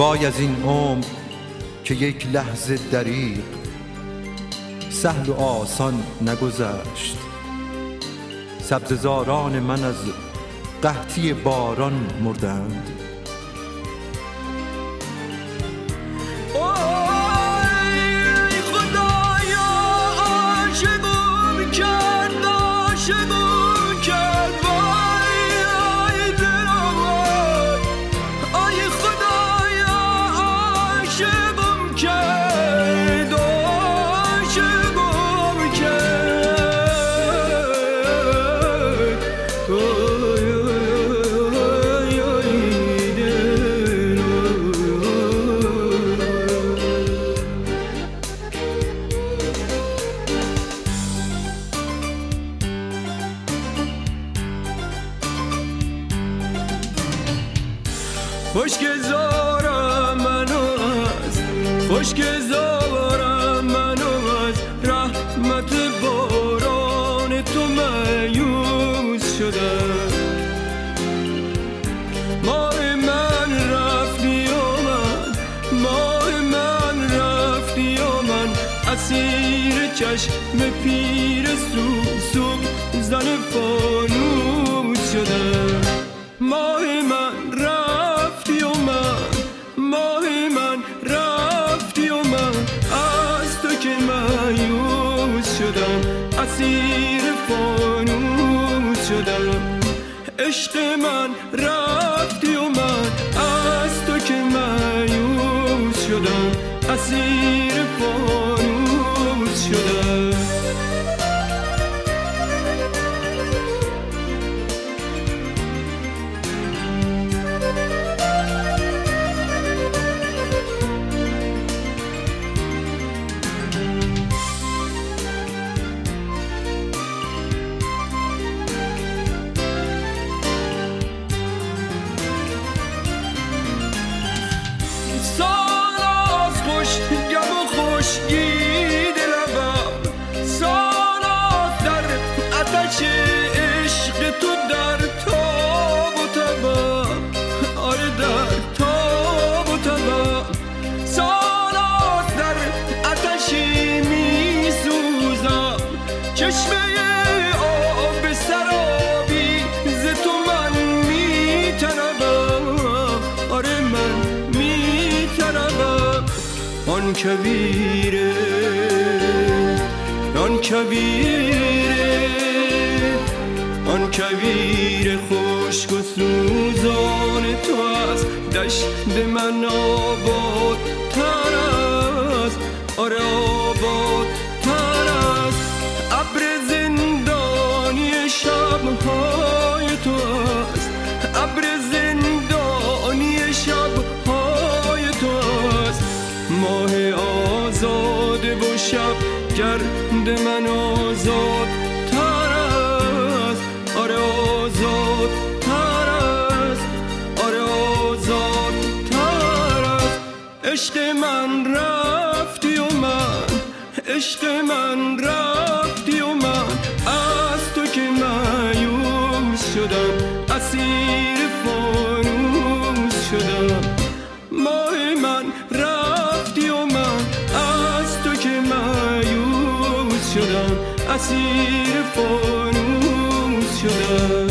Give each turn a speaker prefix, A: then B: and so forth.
A: وای از این عمر که یک لحظه دریغ سهل و آسان نگذشت. سبززاران من از قحطی باران مردند.
B: خوشگذارم منو از رحمت باران تو مایوس شدم. ماه من رفتی و من اسیر چشم پیر سوسو زن فانوس شدم. ماه من رفتی و من از تو که مایوس شدم، اسیر فانوس شدم. عشق من رفتی و من از تو که مایوس شدم، اسیر فانوس شدم. خشکی دلم سالات در آتش عشق تو در تاب و تبم، آره در تاب و تبم. سالات در آتشی می سوزم، چشمه آب سرابی ز تو من می طلبم، آره من می طلبم. آن کویر خشک و سوزان تو از دشت من آباد تر است، آره آباد تر است. ابر زندانی شبهای تو است، ابر زندانی شبهای تو است. ماه آزاده و شب گرد من آزاد تر است، آره آزاد تر است، آره آزاد تر است. عشق من رفتی و من از تو که مایوس شدم، اسیر فانوس شدم. ماه من رفتی و من از تو که مایوس شدم، اسیر فانوس شدم.